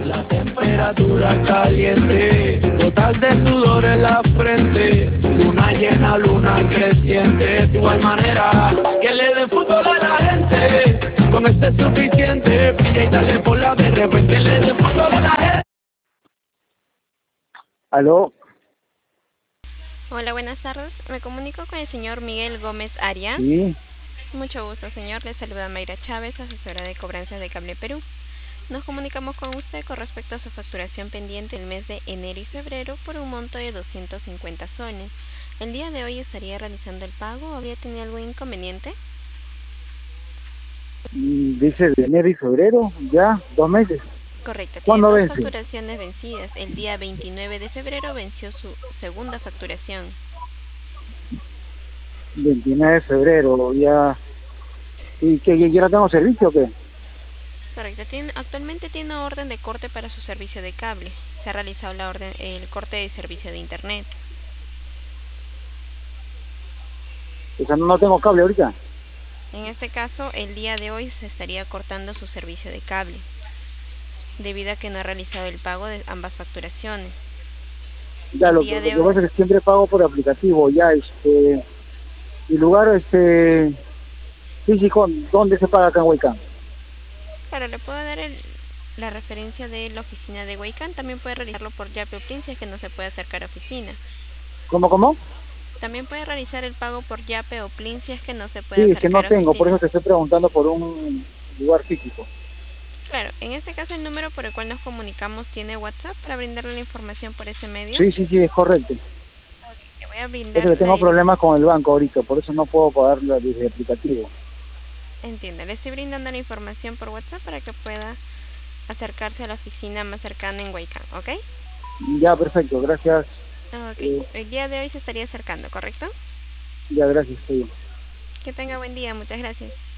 La temperatura caliente, gotas de sudor en la frente, luna llena, luna creciente, de igual manera que le dé fútbol a la gente, con este es suficiente, brilla y dale por la de repente le dé fútbol a la gente. ¿Aló? Hola, buenas tardes. Me comunico con el señor Miguel Gómez Arias. Sí, Mucho gusto, señor. Le saluda Mayra Chávez, asesora de cobranzas de Cable Perú. Nos comunicamos con usted con respecto a su facturación pendiente el mes de enero y febrero por un monto de 250 soles. El día de hoy estaría realizando el pago o había tenido algún inconveniente. dice de enero y febrero, ya, 2 meses. Correcto, tiene ¿Cuándo dos vence? facturaciones vencidas. El día 29 de febrero venció su segunda facturación. 29 de febrero, ya. ¿Y que ya no tengo servicio o qué? Correcto, actualmente tiene orden de corte para su servicio de cable. Se ha realizado el corte de servicio de internet. O sea, no tengo cable ahorita. En este caso, el día de hoy se estaría cortando su servicio de cable, debido a que no ha realizado el pago de ambas facturaciones. Ya, El lo, que día lo de que hoy, pasa es que siempre pago por aplicativo, ya, y lugar, físico, ¿dónde se paga acá en Huaycán? claro, le puedo dar la referencia de la oficina de Huaycán. También puede realizarlo por Yape o Plin si es que no se puede acercar a oficina. ¿Cómo? También puede realizar el pago por Yape o Plin si es que no se puede Sí, es que no acercar a tengo, por oficina. eso te estoy preguntando por un lugar físico. Claro, en este caso el número por el cual nos comunicamos tiene WhatsApp para brindarle la información por ese medio. Sí, es correcto. Le voy a Es brindar que tengo problemas con el banco ahorita, por eso no puedo pagarla desde aplicativo. entiendo, le estoy brindando la información por WhatsApp para que pueda acercarse a la oficina más cercana en Huaycán, ¿ok? Ya, perfecto, gracias. Ok, Eh, el día de hoy se estaría acercando, ¿correcto? ya, gracias, estoy bien. Que tenga buen día, muchas gracias.